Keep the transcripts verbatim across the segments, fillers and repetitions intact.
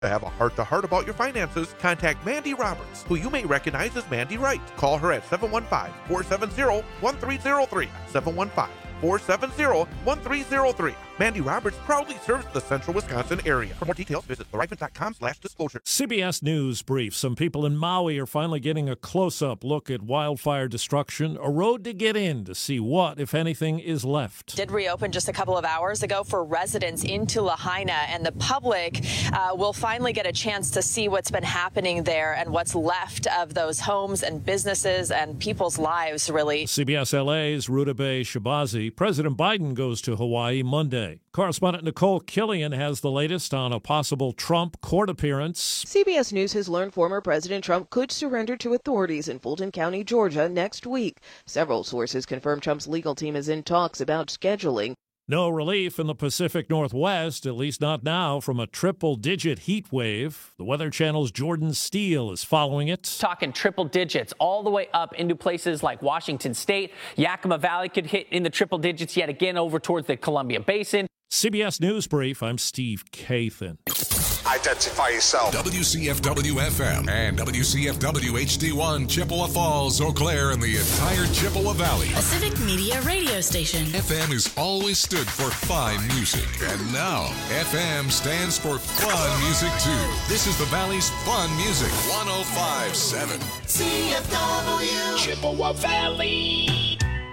To have a heart-to-heart about your finances, contact Mandy Roberts, who you may recognize as Mandy Wright. Call her at seven one five, four seven zero, one three zero three, seven one five, four seven zero, one three zero three. Mandy Roberts proudly serves the central Wisconsin area. For more details, visit therifan.com slash disclosure. C B S News brief. Some people in Maui are finally getting a close-up look at wildfire destruction, a road to get in to see what, if anything, is left. Did reopen just a couple of hours ago for residents into Lahaina, and the public uh, will finally get a chance to see what's been happening there and what's left of those homes and businesses and people's lives, really. C B S L A's Rutabaga Shabazi. President Biden goes to Hawaii Monday. Correspondent Nicole Killian has the latest on a possible Trump court appearance. C B S News has learned former President Trump could surrender to authorities in Fulton County, Georgia, next week. Several sources confirm Trump's legal team is in talks about scheduling. No relief in the Pacific Northwest, at least not now, from a triple-digit heat wave. The Weather Channel's Jordan Steele is following it. Talking triple digits all the way up into places like Washington State. Yakima Valley could hit in the triple digits yet again over towards the Columbia Basin. C B S News Brief, I'm Steve Kathan. Identify yourself. W C F W F M and W C F W H D one, Chippewa Falls, Eau Claire, and the entire Chippewa Valley. A Civic Media radio station. F M has always stood for fine music. And now, F M stands for fun music, too. This is the Valley's fun music. one oh five point seven. C F W. Chippewa Valley.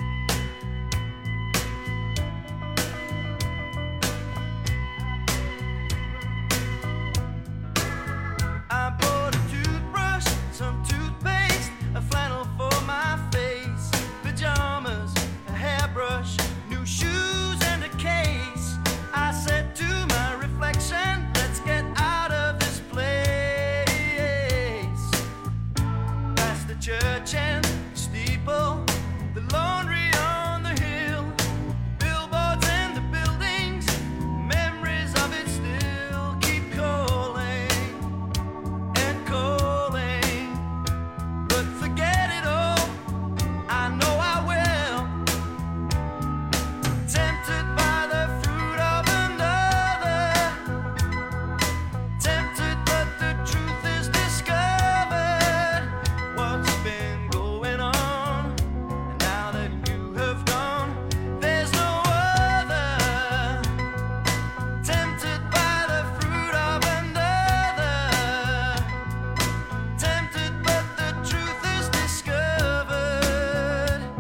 I bought a toothbrush, some toothpaste, a flannel for my face, pajamas, a hairbrush, new shoes, and a case. I said to my reflection, let's get out of this place. Past the church and the steeple, the laundry on the hill, billboards and the buildings, memories of it still keep calling. But forget it all, I know I will. Tempted by the fruit of another, tempted but the truth is discovered. What's been going on, and now that you have gone, there's no other. Tempted by the fruit of another, tempted but the truth is discovered.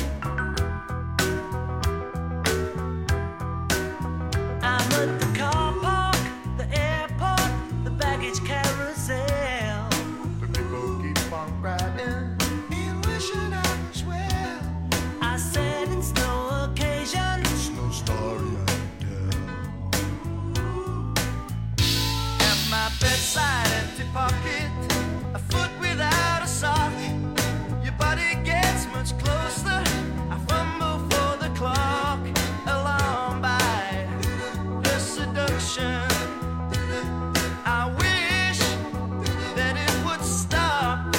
I'm at the car park, the airport, the baggage carousel. The people keep on riding, me wishing I was well. I said it's no occasion, it's no story I can tell. At my bedside, empty pocket, a foot without a sock. Your body gets much closer. I fumble for the clock, alarmed by the seduction. I wish that it would stop.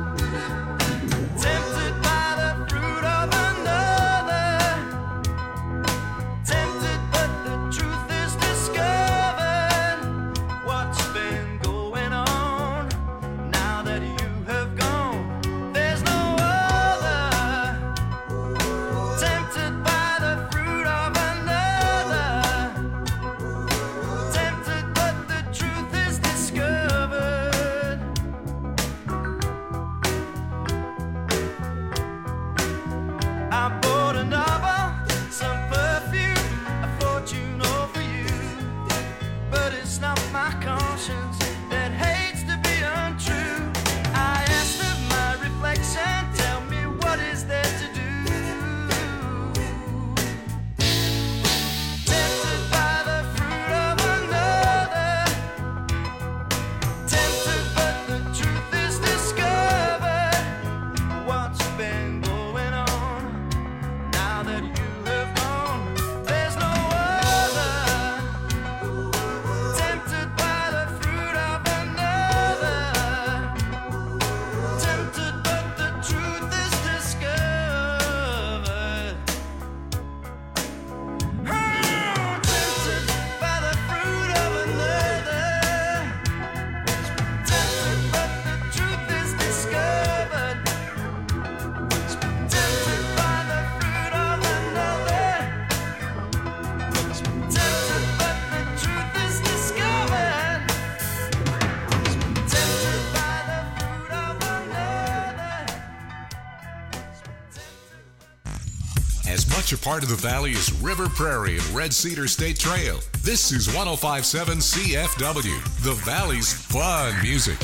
Tempted by the fruit of another, tempted but the truth is discovered. What's been going on, now that you have gone, there's no other. Tempted by the fruit of another, tempted but the truth is discovered. I bought a novel, some perfume, a fortune all for you. But it's not my conscience that hates to be untrue. I asked of my reflection, tell me what is there to do. Tempted by the fruit of another, tempted but the truth is discovered. What's been going on, now that you have gone, there's no other. Tempted by the fruit of much a part of the valley as River Prairie and Red Cedar State Trail. This is one oh five point seven C F W, the Valley's fun music.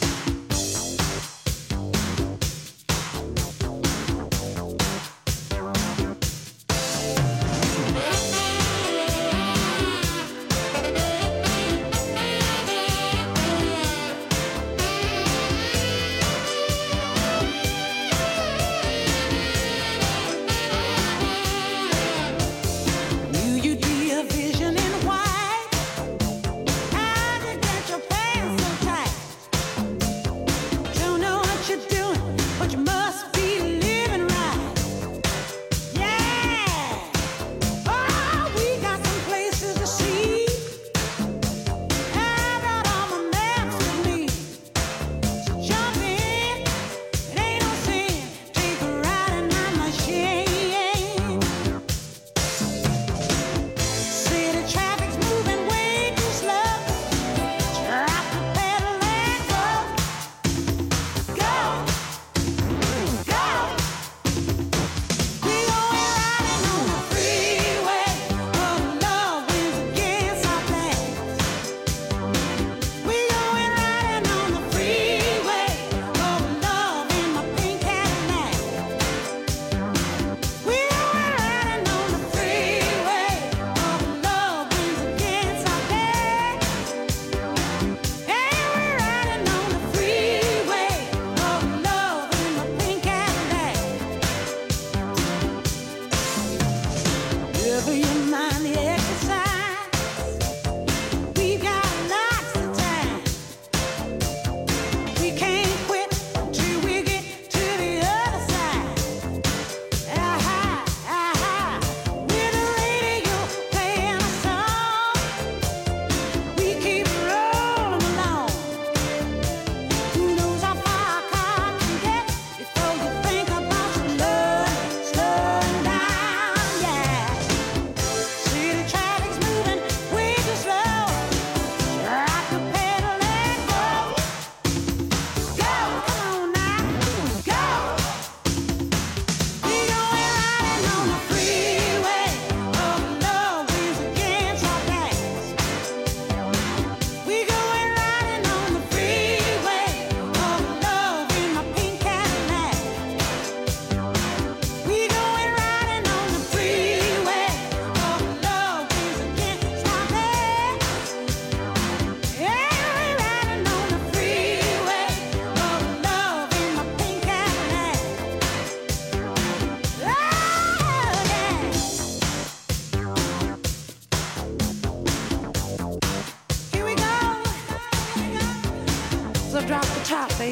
Drop the top, baby.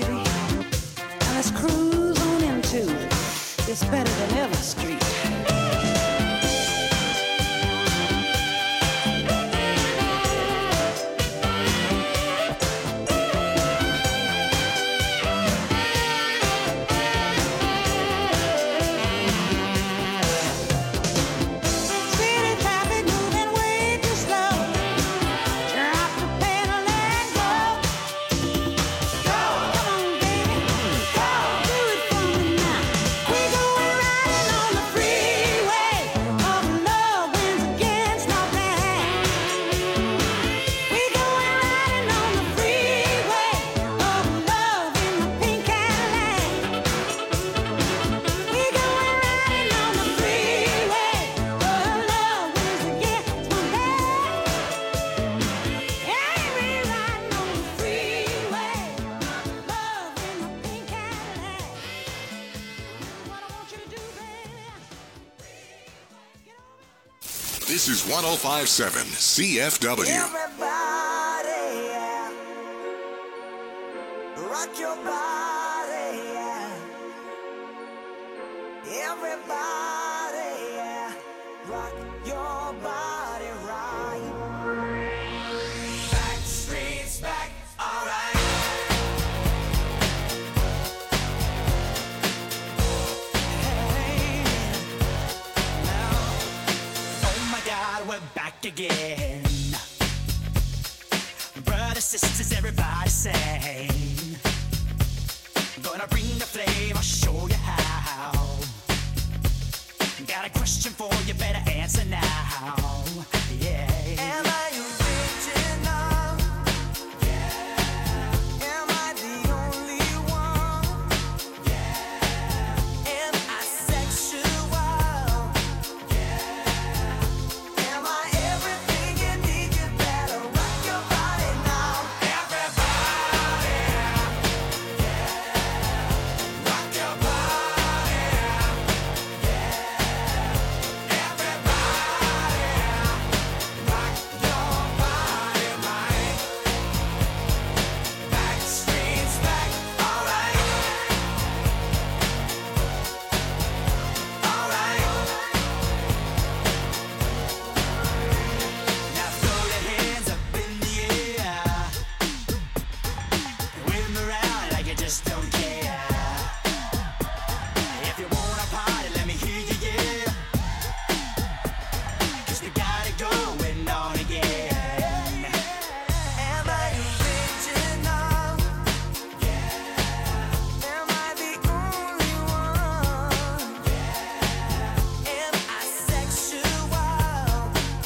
Now let's cruise on into It's Better Than Ever Street. This is one oh five point seven C F W. Everybody, yeah. Rock your body, yeah. Everybody, yeah. Rock your body right. Back streets back, alright. Hey, now, oh my God, we're back again. Brothers, sisters, everybody sing. Gonna bring the flame, I'll show you how. got a question for you, better answer now. Yeah. Am I original? Yeah. Am I the only one? Yeah. Am I sexual? Yeah. Am I everything you need? You better rock your body now. Everybody. Yeah. Rock your body. Yeah. Everybody. Rock your body right. Backstreet's back. All right. All right. Now throw your hands up in the air. Wave 'em around like you just don't care. If you wanna party, let me hear you, yeah. 'Cause we got it going on again. Am I original? Yeah. Am I the only one? Yeah. Am I sexual?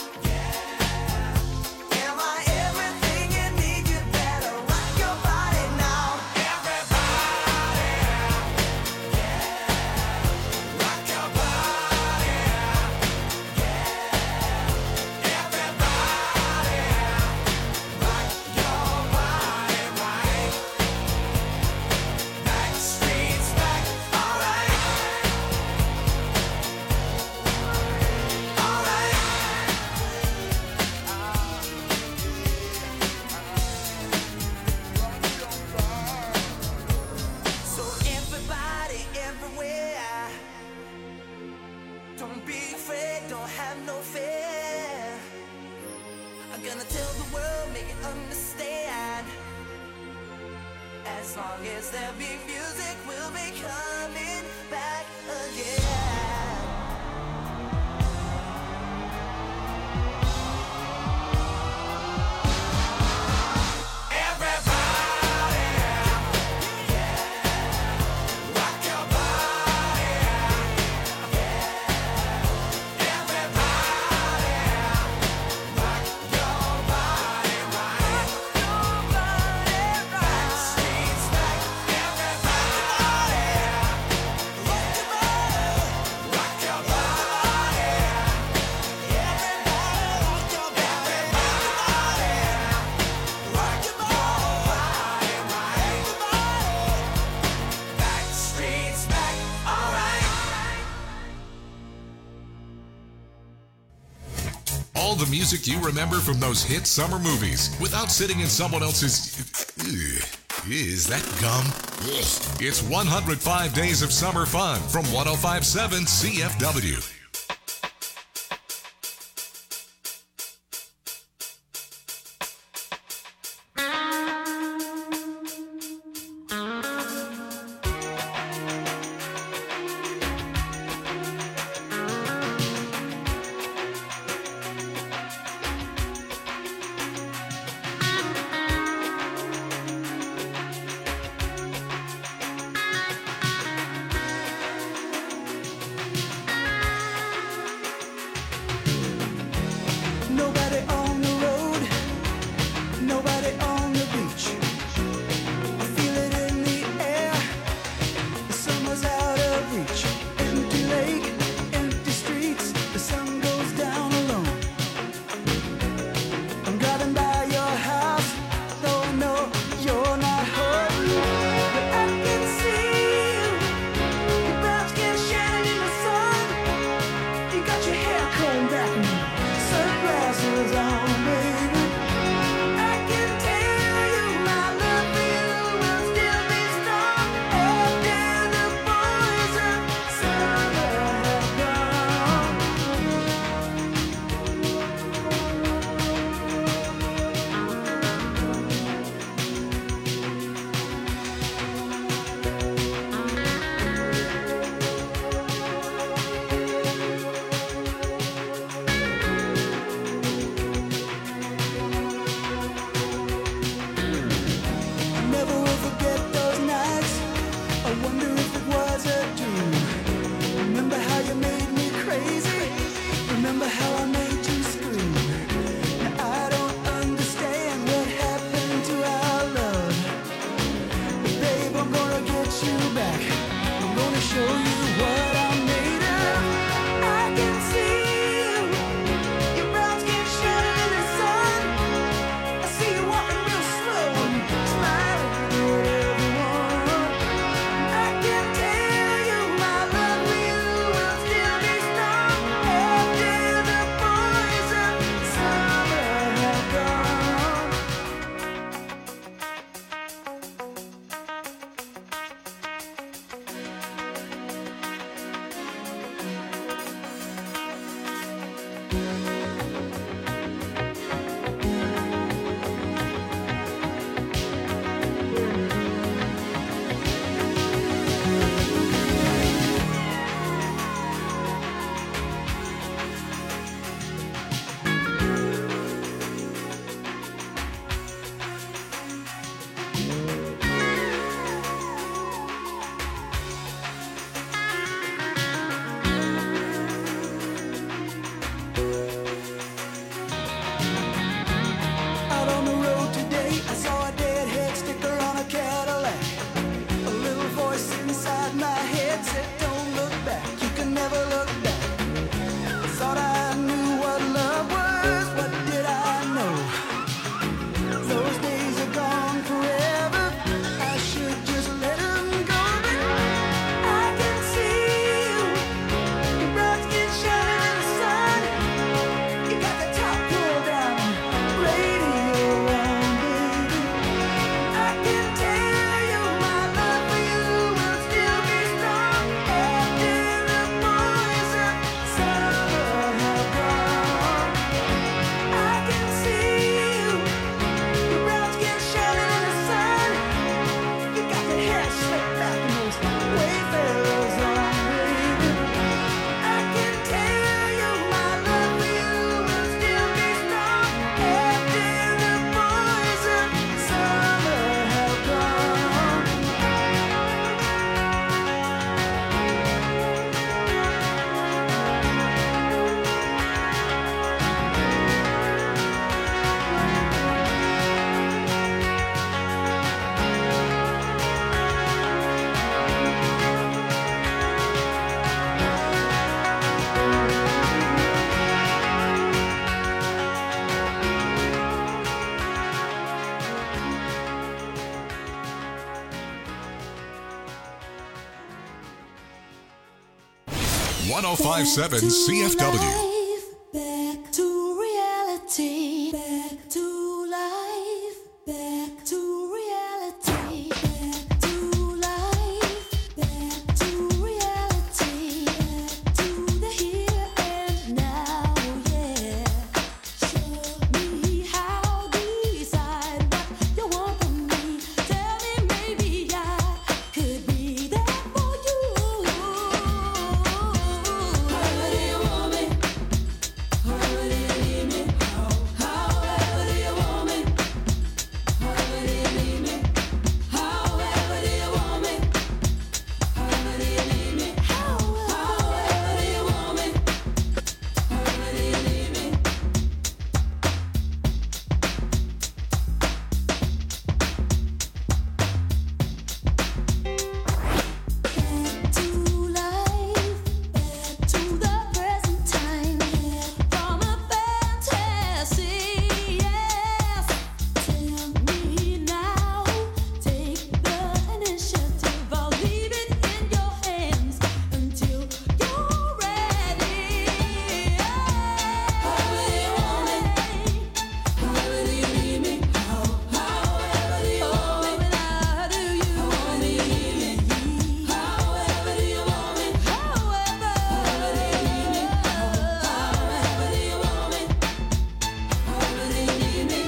Yeah. Am I everything you need? You better rock your body now. Everybody. Yeah. Rock your body. Yeah. Everybody. Rock your body right. Backstreet's back. All right. All right. So everybody, everywhere, don't be afraid, don't have no fear. I'm gonna tell the world, make it understand. As long as there be music, we'll be coming back again. Everybody, yeah, rock your body, yeah. Everybody, rock your body right. Backstreet's back. Everybody, rock your body, rock your body, everybody, rock your body, rock your body right. Backstreet's back. All right. All the music you remember from those hit summer movies without sitting in someone else's. Ugh. Is that gum? Ugh. It's one hundred five Days of Summer Fun from one oh five point seven C F W. one oh five point seven C F W. Back to reality. Back to life. Back to reality. Back to life. Back to reality. Back to the here and now. Yeah. Show me how, decide what you want from me. Tell me maybe I could be there for you. However do you want me? However do you need me? However do you want me? However do you need me? However do you want me? However do you need me? However do you want me? However do you need me? Back to life, back to the present time, from a fantasy, yes. Tell me now, take the initiative. I'll leave it in your hands until you're ready. However do you want me? However do you need me? However do you want me? How do you want me? However do you want me? However do you need me? However do you want me? However do you need me?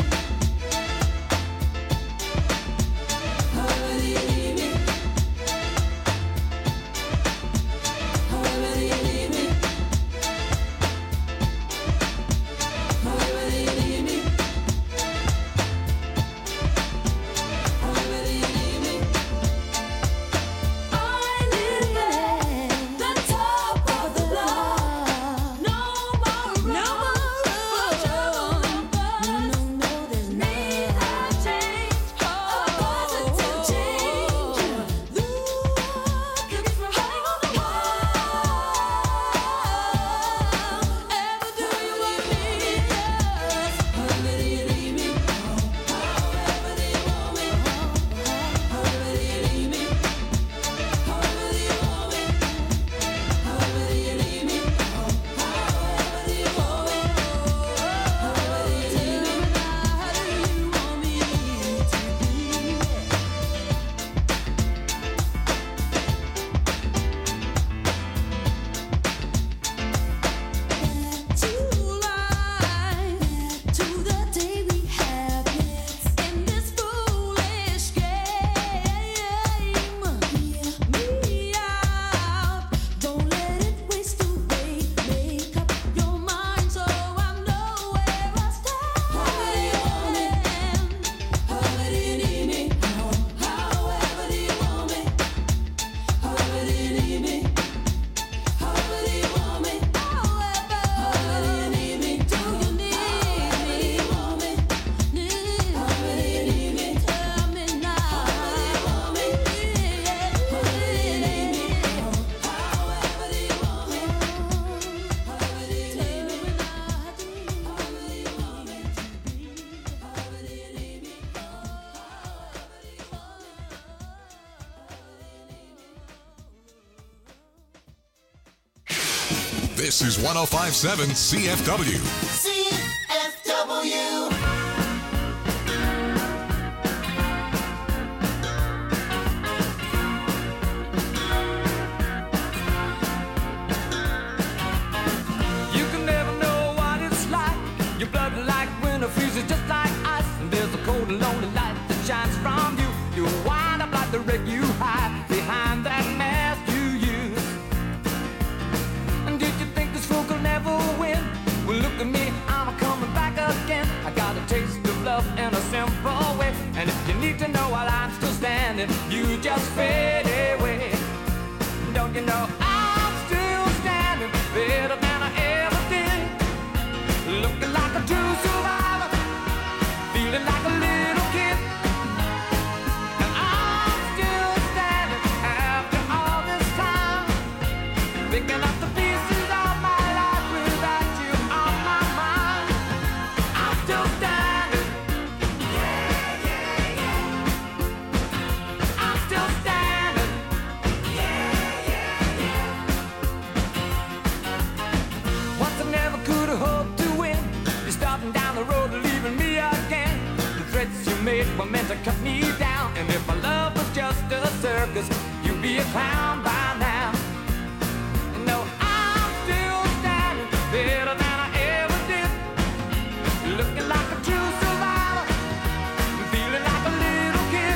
However do you need me? However do you need me? However do you need me? However do you need me? I live at the top of the block. No more room for trouble. No, no, there's need a change, a positive change. Looking for hang on the wall. Ever do you want me? However do you need me? However do you want me? However do you need me? However do you want me? However do you need me? However do you want me? However do you need me? How do you want me to be? Back to life, back to the day we have in this foolish game. Hear me out, don't let it waste away. Make up your mind so I know where I stand. However do you want me? However do you need me? However do you want me? However do you need me? However do you want me? However do you need me? Do you need me? However do you want me? However do you need me? Tell me now. However do you want me? However do you need me? However do you want me? However do you need me? However do you want me to be? However do you need me? This is one oh five point seven C F W. C F W. You can never know what it's like. Your blood like winter freezes just like ice. And there's a cold and lonely light that shines from you. You wind up like the wreck you hide behind that mask you use. And did you think this fool could never win? Well, look at me, I'm coming back again. I got a taste of love in a simple way. And if you need to know while I'm still standing, you just fade away. Don't you know I'm still standing better than I ever did? Looking like a true survivor, feeling like a little kid. And I'm still standing after all this time, picking up the pieces of my life without you on my mind. I'm still standing. Yeah, yeah, yeah. I'm still standing. meant to cut me down. And if my love was just a circus, you'd be a clown by now. No, I'm still standing better than I ever did. Looking like a true survivor, feeling like a little kid.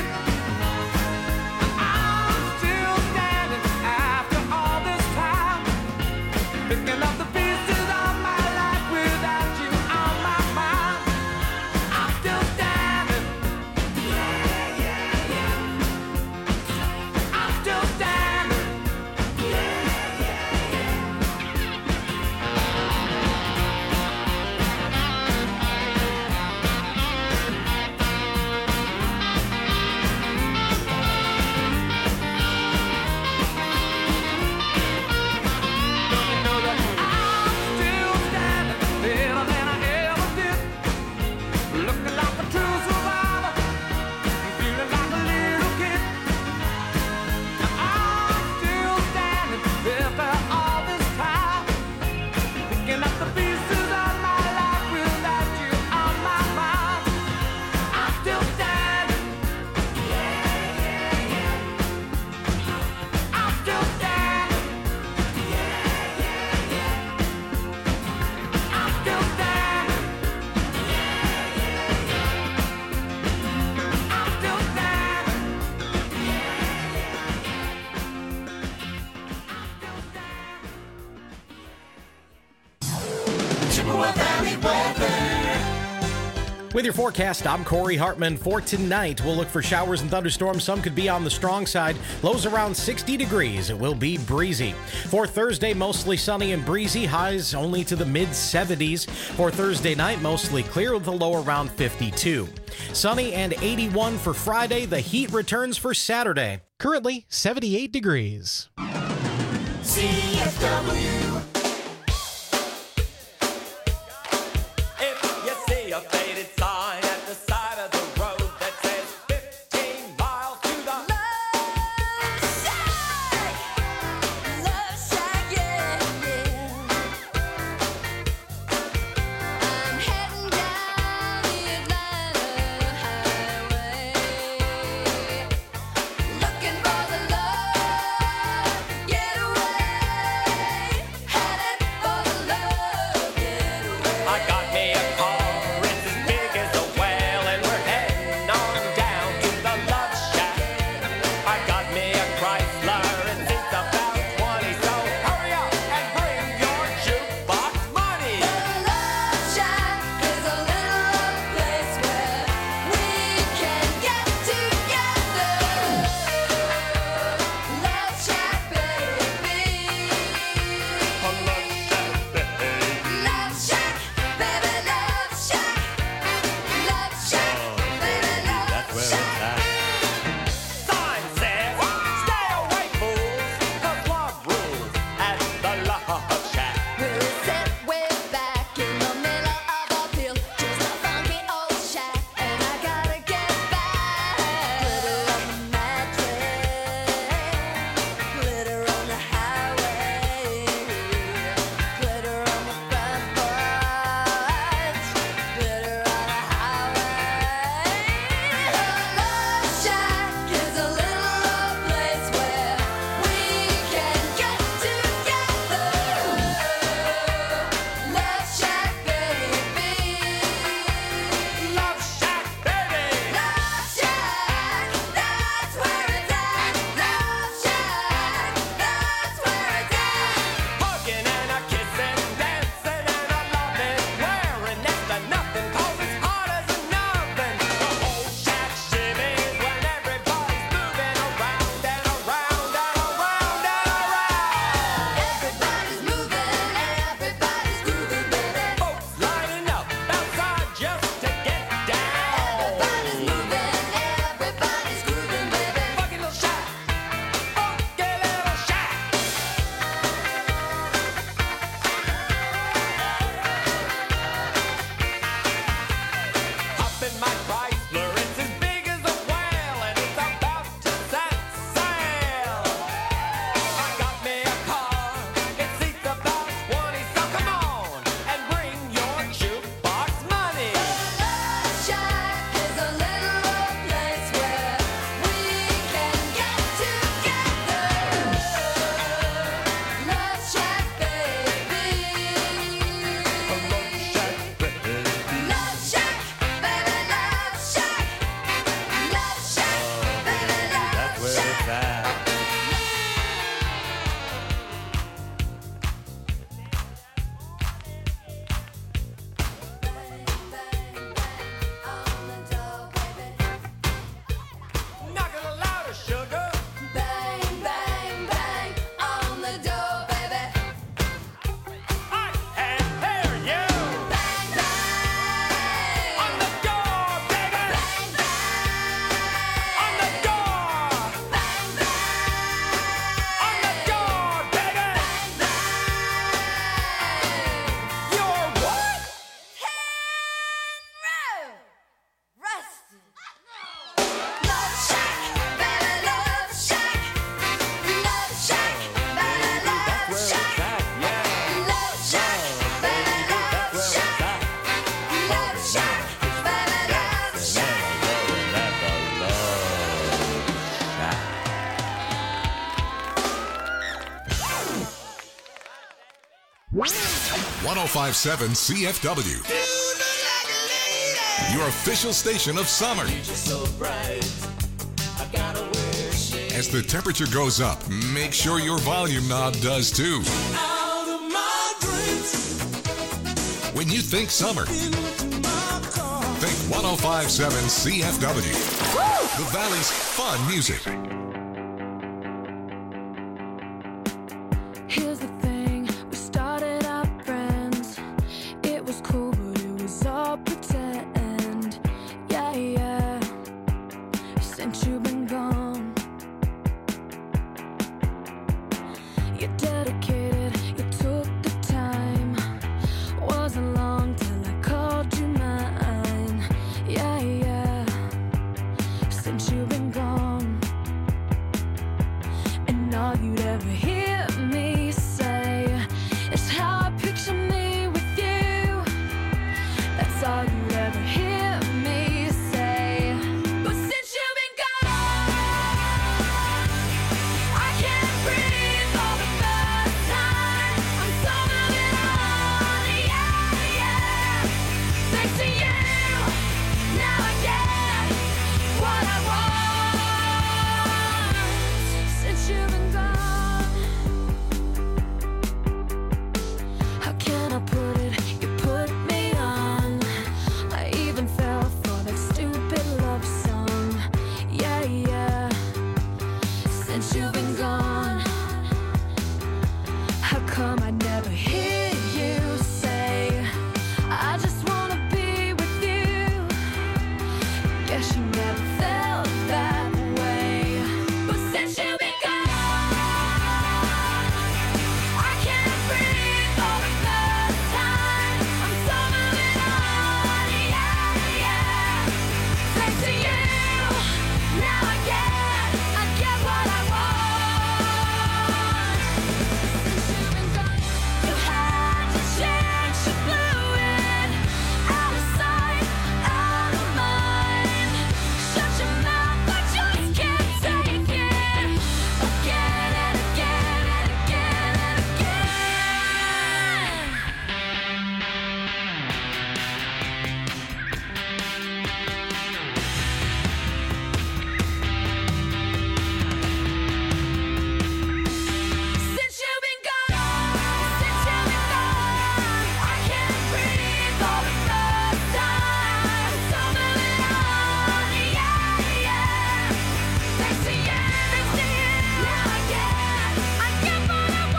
I'm still standing after all this time, picking up the pieces of my life without you on my mind. I'm still standing. Yeah, yeah, yeah. I'm still standing. Yeah, yeah, yeah. Don't you know that I'm still standing better than I ever did? Looking like a true survivor, feeling like a little kid. I'm still standing after all this time, picking up the pieces of my life without you on my mind. I'm still standing. Yeah, yeah, yeah. I'm still standing. Yeah, yeah, yeah. I'm still standing. Yeah, yeah, yeah. I'm still standing. Yeah, yeah, yeah. Chippewa Valley weather. With your forecast, I'm Corey Hartman. For tonight, we'll look for showers and thunderstorms. Some could be on the strong side. Lows around sixty degrees. It will be breezy. For Thursday, mostly sunny and breezy. Highs only to the mid seventies. For Thursday night, mostly clear with a low around fifty-two. Sunny and eighty-one for Friday. The heat returns for Saturday. Currently seventy-eight degrees. C F W. If you see a faded sign at the side of the road that says fifteen miles to the Looking for the love, get away. one oh five point seven C F W. Your official station of summer. As the temperature goes up, make sure your volume knob does too. When you think summer, think one oh five point seven C F W. The Valley's fun music. Here's the thing, we started out friends. It was cool, but it was all pretend. Yeah, yeah. Since you've been gone, you're dedicated, you took the time. Wasn't long till I called you mine. Yeah, yeah. Since you've been gone, and all you'd ever hear me say is how I picture me with you. That's all you'd ever hear me say. But since you've been gone, I can't breathe for the first time. I'm so moving on, yeah, yeah. Thanks to you, now I get what I want. Since you've been gone, how can I put it? You put me on. I even fell for that stupid love song. Yeah, yeah. Since you've been gone, how come I never hear you say, I just wanna be with you? Guess you never felt that way. But since you've been gone, I can't breathe for the first time. I'm so moving on, yeah, yeah. Thanks to you, now I get, I get what I want. Since you've been gone, you had to change, you blew it. Out of sight, out of mind. Shut your mouth, I just can't take it. Again and again and again and again. Since you've been gone, since you've been gone, I can't breathe for the first time. So moving on, yeah, yeah. Thanks to you, thanks to you, now I get, I get what I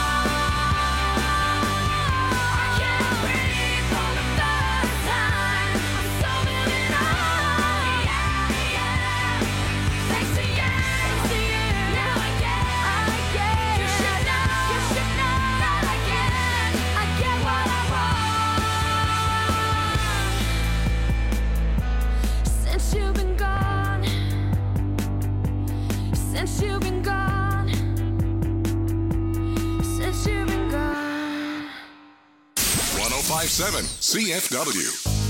want. I can't breathe for the first time. I'm so moving on, yeah, yeah. Thanks to you, thanks to you, now I get, I get. You should know, you should know that I get, I get what I want. Since you've been gone, since you've been gone, since you've been gone. one oh five point seven C F W.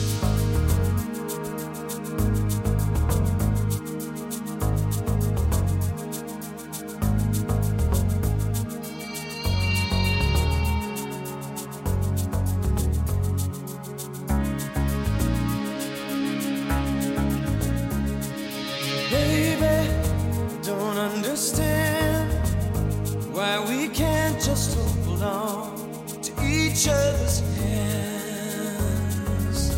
Baby, don't understand why we can't just hold on to each other's hands.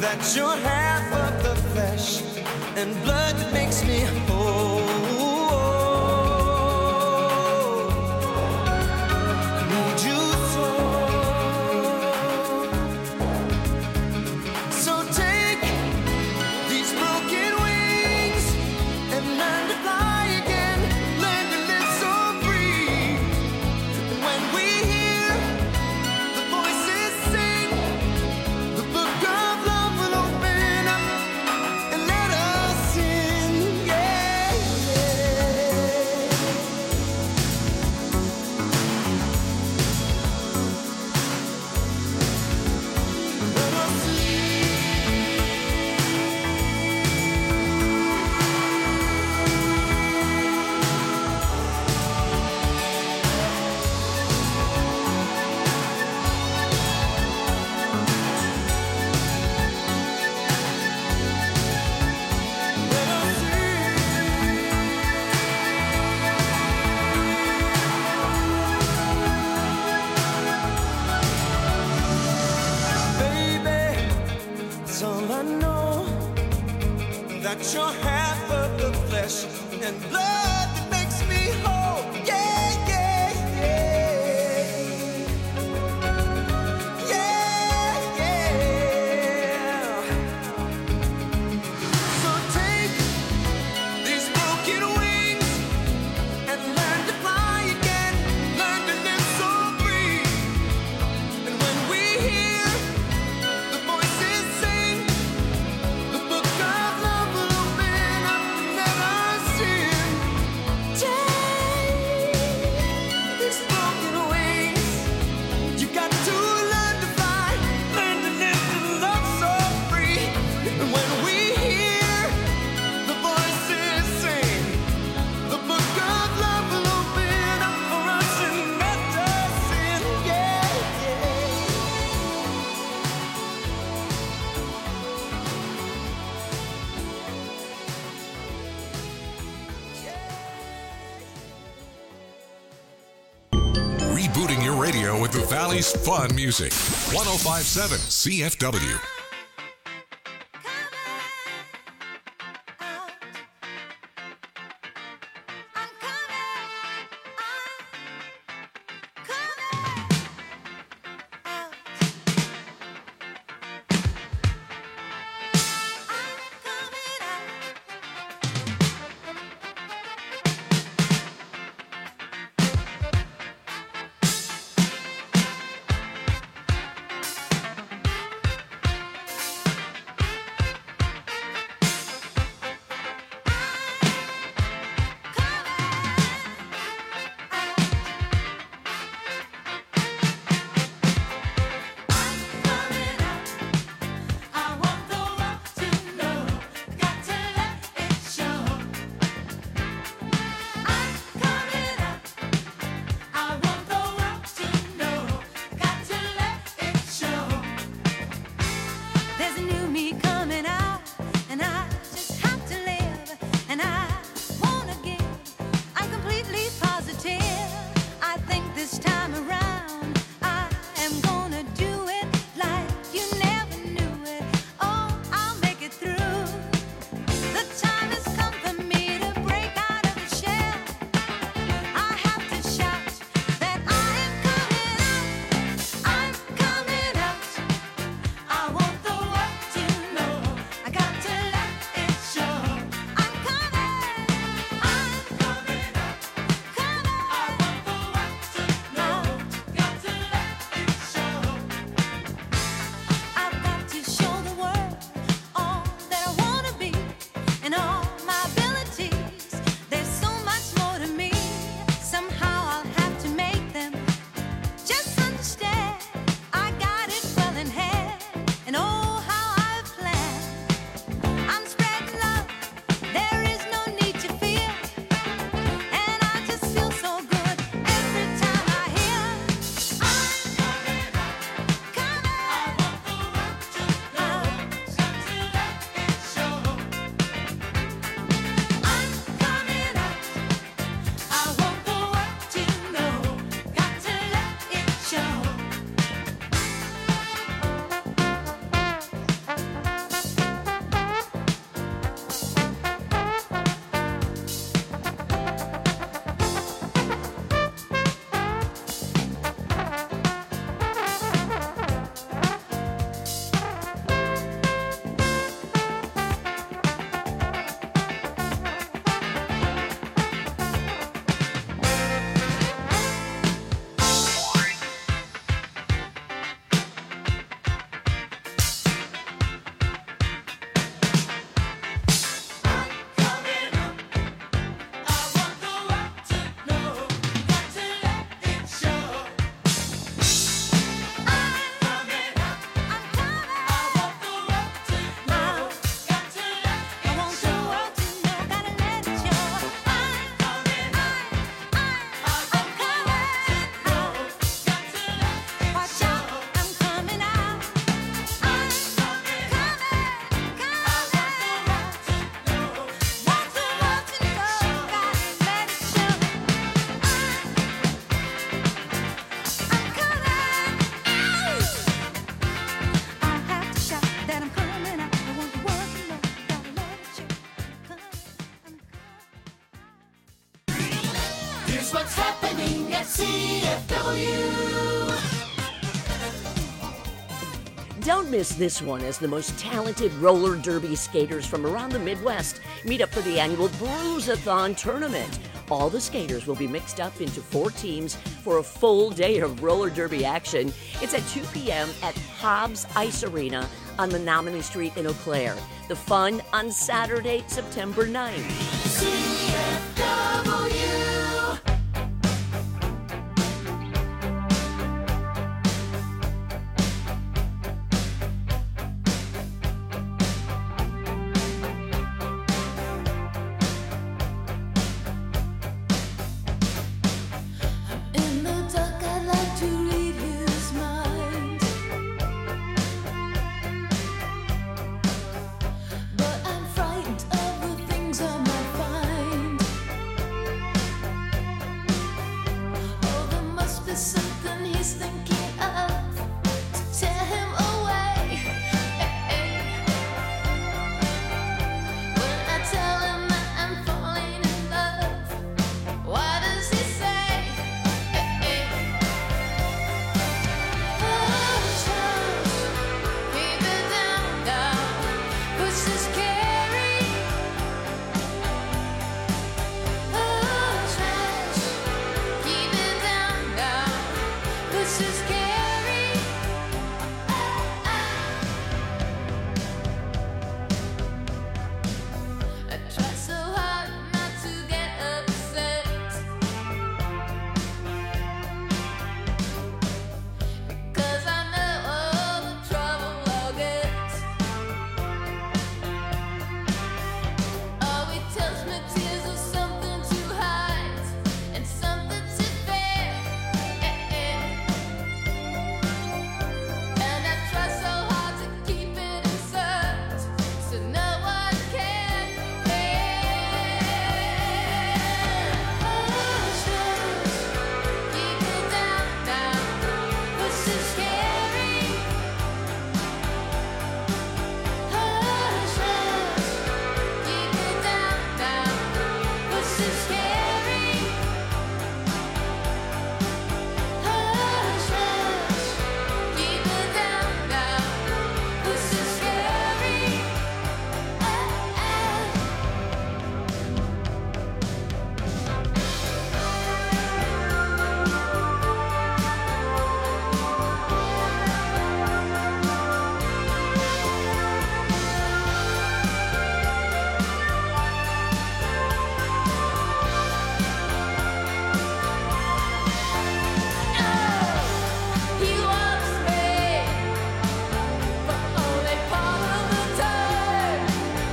that you're half of the flesh and blood that makes me whole. I need you so. So take these broken wings and learn to fly again. Learn to live so free. And when we hear the voices sing, the book of love will open up and let us in. Yeah, let us baby, it's all I know, that you're half of the flesh and blood that makes me whole. Yeah, yeah, yeah. Yeah, yeah. So take these broken wings and learn to fly again. Learn to live so free. And when we hear the voices sing, the book of love will open up and let us in. Take these broken wings. You got to learn to fly, learn to live and love so free. And when we hear the voices sing, the book of love will open up for us and let us in. Yeah, Rebooting your radio with the Valley's fun music. one oh five point seven C F W. that I'm coming. I don't want the world to know. Gotta let it show. Here's what's happening at C F W. Don't miss this one as the most talented roller derby skaters from around the Midwest meet up for the annual Bruisathon tournament. All the skaters will be mixed up into four teams for a full day of roller derby action. It's at two p.m. at Hobbs Ice Arena on Menominee Street in Eau Claire. The fun on Saturday, September ninth. C F W. In the dark, I'd like to read his mind, but I'm frightened of the things I might find. Oh, there must be something he's thinking of to tear him away. When I tell him that I'm falling in love, why does he say? I try so hard not to get upset, because I know all the trouble I'll get. Oh, he tells me tears are something to hide and something to fear, and I try so hard to keep it inside so no one can hear. Hush, hush, keep it down now. What's so scary? Hush, hush, keep it down now. What's so scary? Hush, hush, keep it down now. What's so scary? He wants me for only part of the time.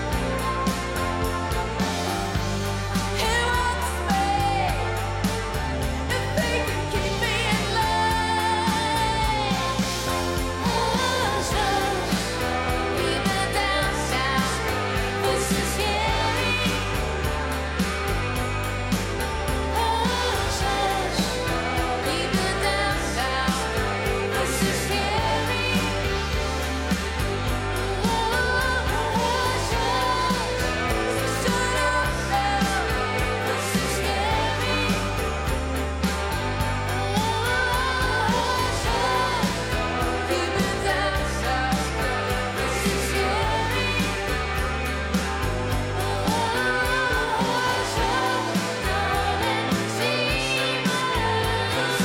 He wants me if they can keep me in line. Hush, hush, keep it down now. What's so scary? Hush, hush, keep it down now. What's so scary? Hush, hush, shut up now. What's so scary? Hush, hush, keep it down now. What's so scary? Hush, hush, darling, see my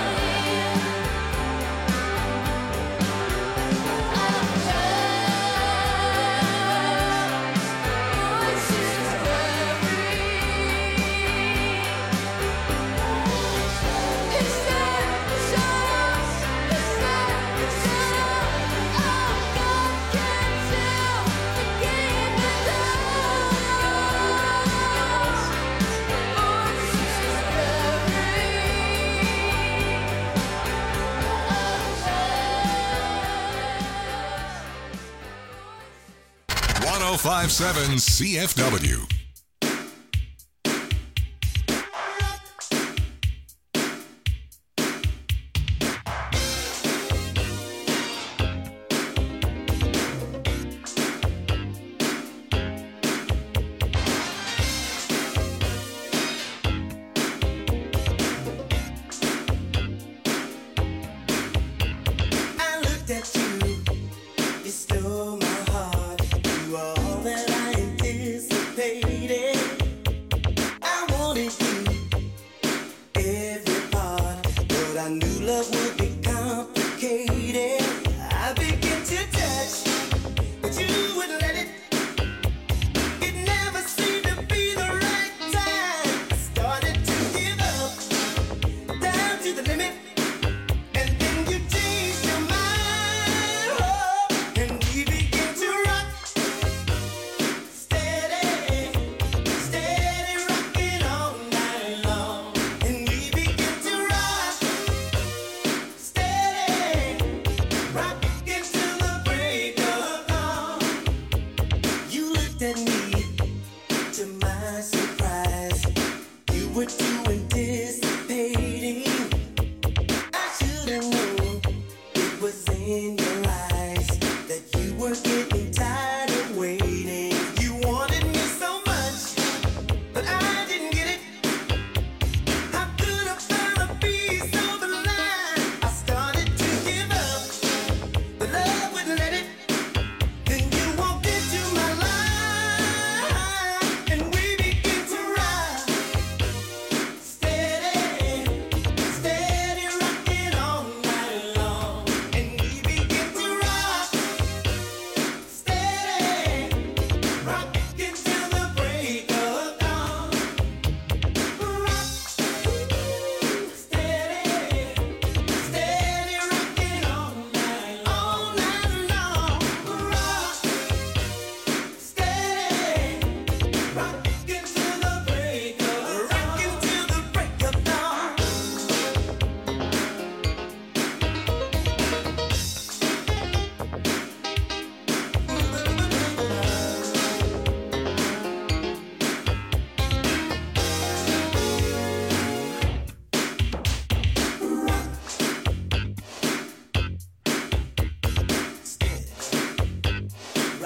one oh five point seven C F W.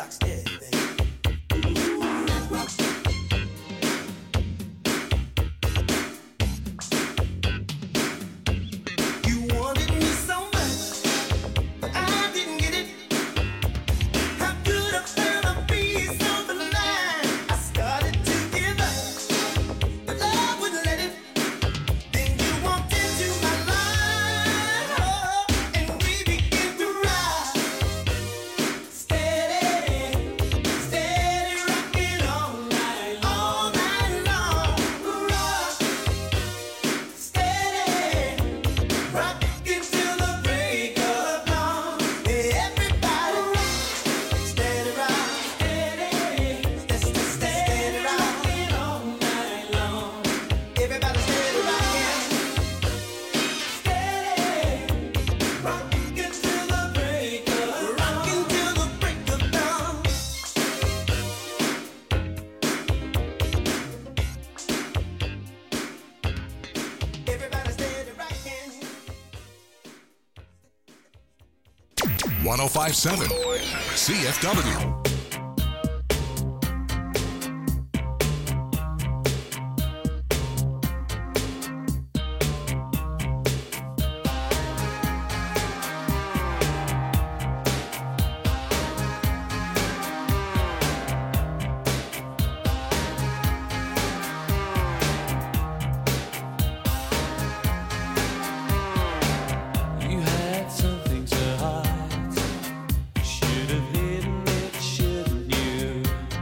rock steady, baby. You wanted me so much, but I didn't get it. How could I find a piece of the line? I started to give up, but love wouldn't let it. Then you walked into my life, oh, and we began to ride. Steady, steady rocking all night, all night long. Rock, steady, rocking till the break of dawn. Everybody rock, steady rock, steady, steady, steady rocking all night long. Everybody steady rocking, steady, rocking till the break of dawn. Rocking till the break of dawn. Everybody steady rocking. one oh five point seven C F W. You had something to hide. Should have hidden it, shouldn't you?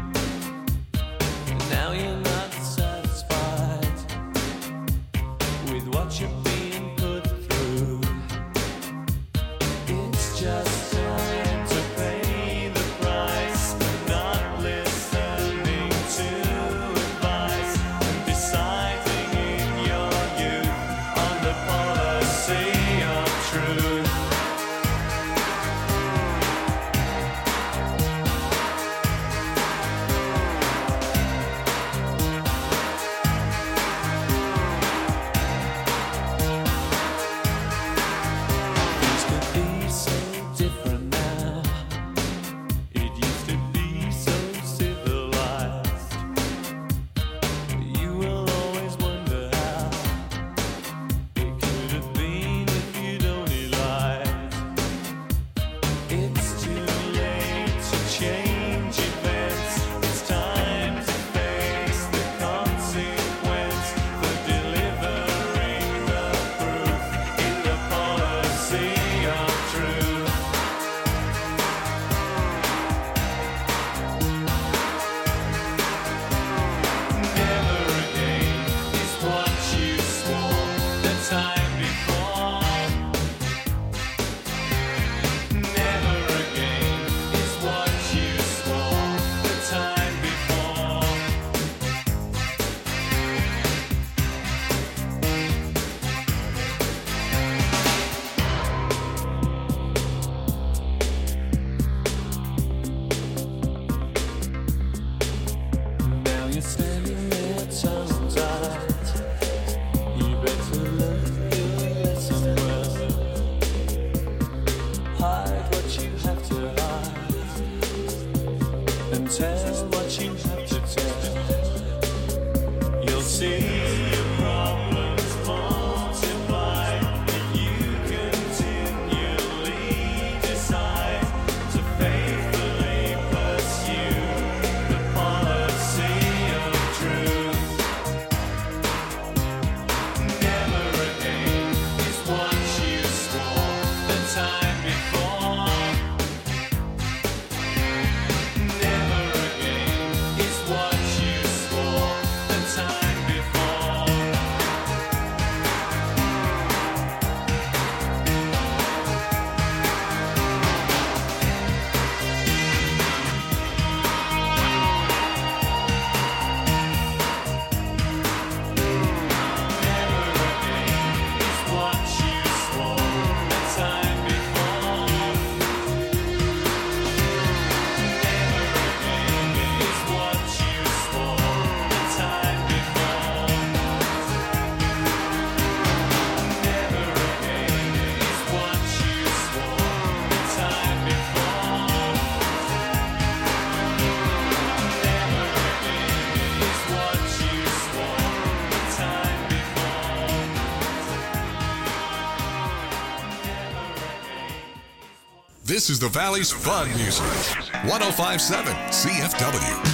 Now you're not satisfied with what you're being put through. It's just time to pay the price for not listening to advice and deciding in your youth on the policy of truth. Things could be so different now. It used to be so civilized. You will always wonder how it could have been if you'd only lied. It's too late to change events. It's time to face the consequence for delivering the proof in the policy of truth. Never again is what you swore the time before. Never again is what you swore the time before. Now you're standing there tongue tied. You better learn your lesson well. Hide what you have to hide and tell what you have to tell. You'll see your problems multiply if you continually decide to faithfully pursue the policy of truth. Never again is what you swore the time before. Never again is This is the Valley's fun music. one oh five point seven C F W.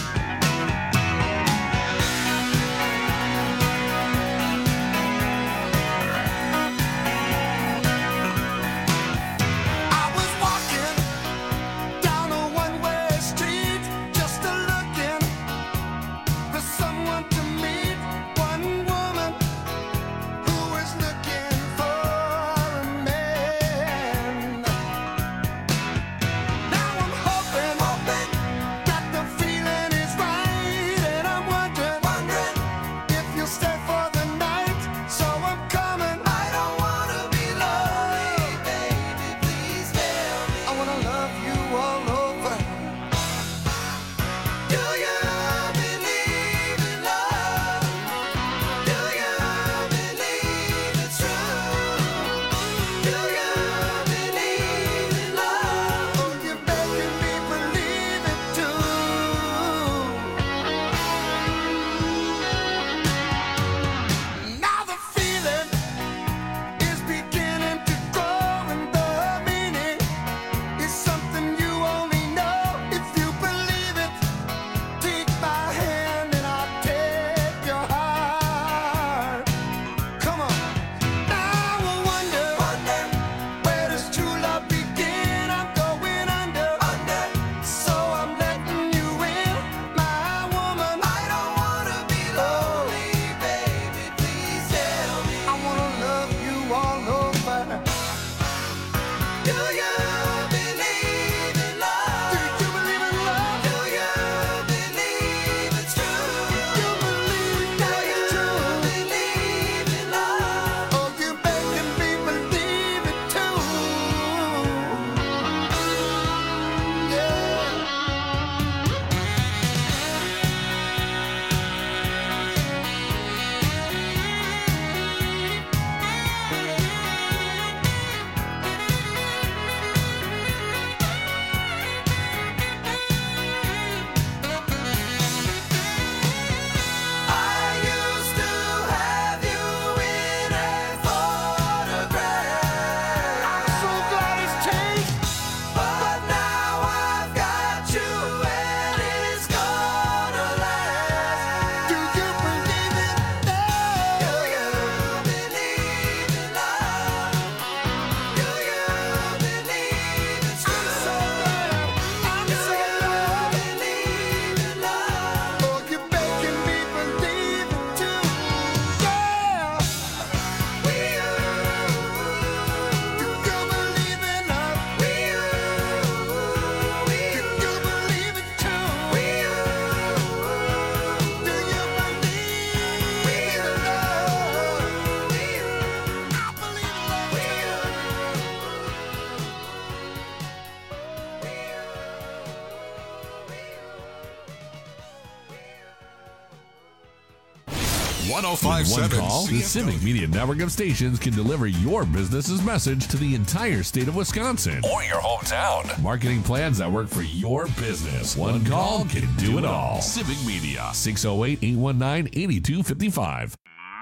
one oh five point seven One call, the Civic Media Network of stations can deliver your business's message to the entire state of Wisconsin or your hometown. Marketing plans that work for your business. One call can do it all. Civic Media, six oh eight, eight one nine, eight two five five.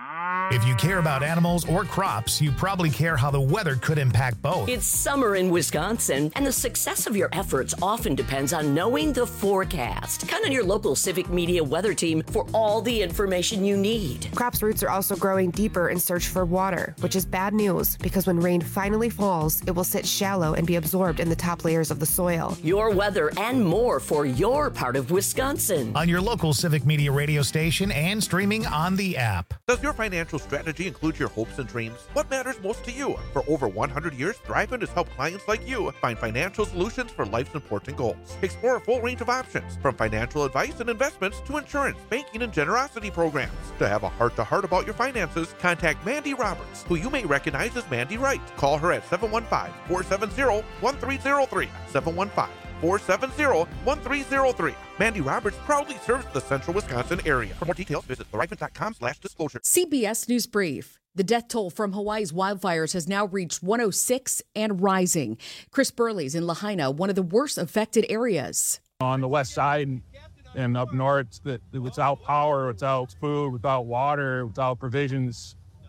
If you care about animals or crops, you probably care how the weather could impact both. It's summer in Wisconsin, and the success of your efforts often depends on knowing the forecast. Count on your local Civic Media weather team for all the information you need. Crops' roots are also growing deeper in search for water, which is bad news because when rain finally falls, it will sit shallow and be absorbed in the top layers of the soil. Your weather and more for your part of Wisconsin. On your local Civic Media radio station and streaming on the app. Does your financial strategy include your hopes and dreams? What matters most to you? For over one hundred years, Thrivent has helped clients like you find financial solutions for life's important goals. Explore a full range of options, from financial advice and investments to insurance, banking, and generosity programs. To have a heart-to-heart about your finances, contact Mandy Roberts, who you may recognize as Mandy Wright. Call her at seven one five, four seven zero, one three zero three, seven one five, four seven zero, one three zero three. Mandy Roberts proudly serves the central Wisconsin area. For more details, visit thrivent.com slash disclosure. C B S News Brief. The death toll from Hawaii's wildfires has now reached one oh six and rising. Chris Burley's in Lahaina, one of the worst affected areas. On the west side and up north, that without power, without food, without water, without provisions,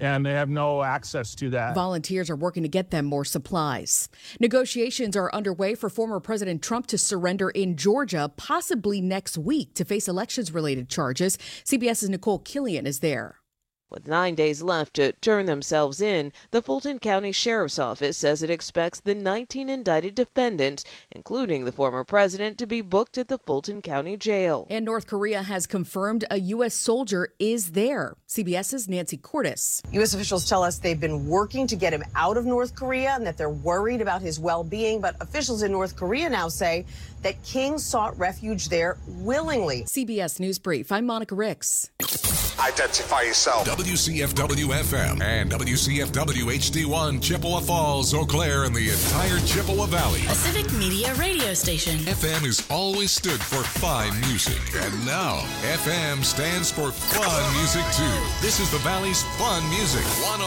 and they have no access to that. Volunteers are working to get them more supplies. Negotiations are underway for former President Trump to surrender in Georgia, possibly next week, to face elections-related charges. CBS's Nicole Killian is there. With nine days left to turn themselves in, the Fulton County Sheriff's Office says it expects the nineteen indicted defendants, including the former president, to be booked at the Fulton County Jail. And North Korea has confirmed a U S soldier is there. CBS's Nancy Cordes. U S officials tell us they've been working to get him out of North Korea and that they're worried about his well-being. But officials in North Korea now say that King sought refuge there willingly. C B S News Brief. I'm Monica Ricks. Identify yourself. W C F W F M and W C F W H D one, Chippewa Falls, Eau Claire, and the entire Chippewa Valley. A Civic Media radio station. F M has always stood for fine music, and now F M stands for fun music too. This is the Valley's fun music.